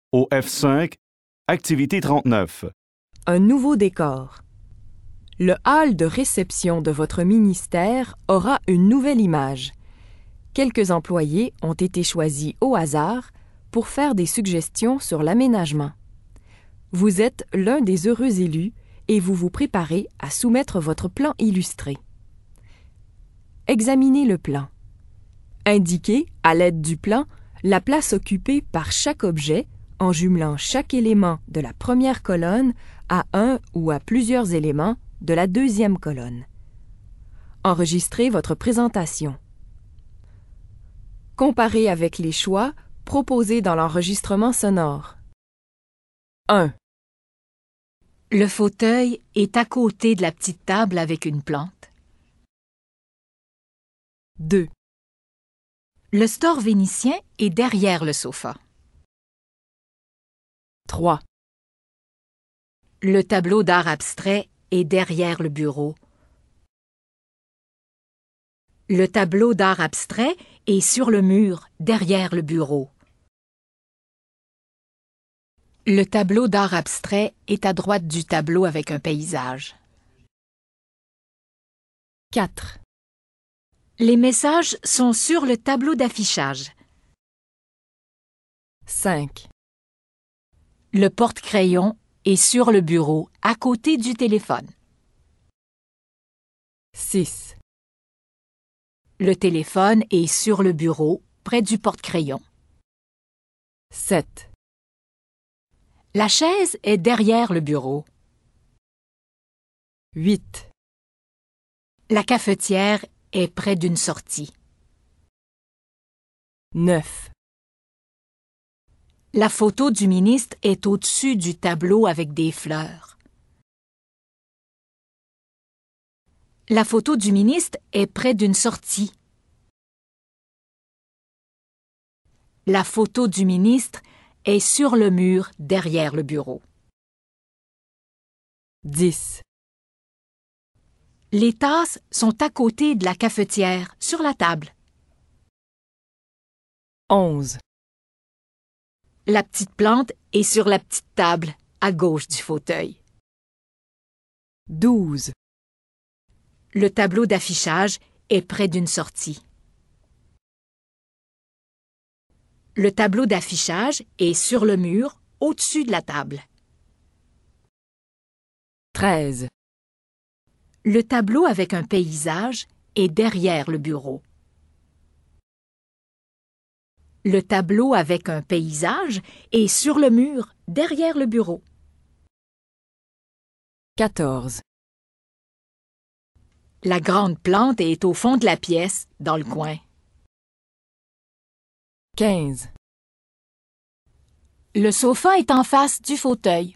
Au F5, activité 39. Un nouveau décor. Le hall de réception de votre ministère aura une nouvelle image. Quelques employés ont été choisis au hasard pour faire des suggestions sur l'aménagement. Vous êtes l'un des heureux élus et vous vous préparez à soumettre votre plan illustré. Examinez le plan. Indiquez, à l'aide du plan, la place occupée par chaque objet en jumelant chaque élément de la première colonne à un ou à plusieurs éléments de la deuxième colonne. Enregistrez votre présentation. Comparez avec les choix proposés dans l'enregistrement sonore. 1. Le fauteuil est à côté de la petite table avec une plante. 2. Le store vénitien est derrière le sofa. 3. Le tableau d'art abstrait est derrière le bureau. Le tableau d'art abstrait est sur le mur derrière le bureau. Le tableau d'art abstrait est à droite du tableau avec un paysage. 4. Les messages sont sur le tableau d'affichage. 5. Le porte-crayon est sur le bureau à côté du téléphone. 6. Le téléphone est sur le bureau près du porte-crayon. 7. La chaise est derrière le bureau. 8. La cafetière est près d'une sortie. 9. La photo du ministre est au-dessus du tableau avec des fleurs. La photo du ministre est près d'une sortie. La photo du ministre est sur le mur derrière le bureau. 10. Les tasses sont à côté de la cafetière, sur la table. 11. La petite plante est sur la petite table, à gauche du fauteuil. 12. Le tableau d'affichage est près d'une sortie. Le tableau d'affichage est sur le mur, au-dessus de la table. 13. Le tableau avec un paysage est derrière le bureau. Le tableau avec un paysage est sur le mur, derrière le bureau. 14. La grande plante est au fond de la pièce, dans le coin. 15. Le sofa est en face du fauteuil.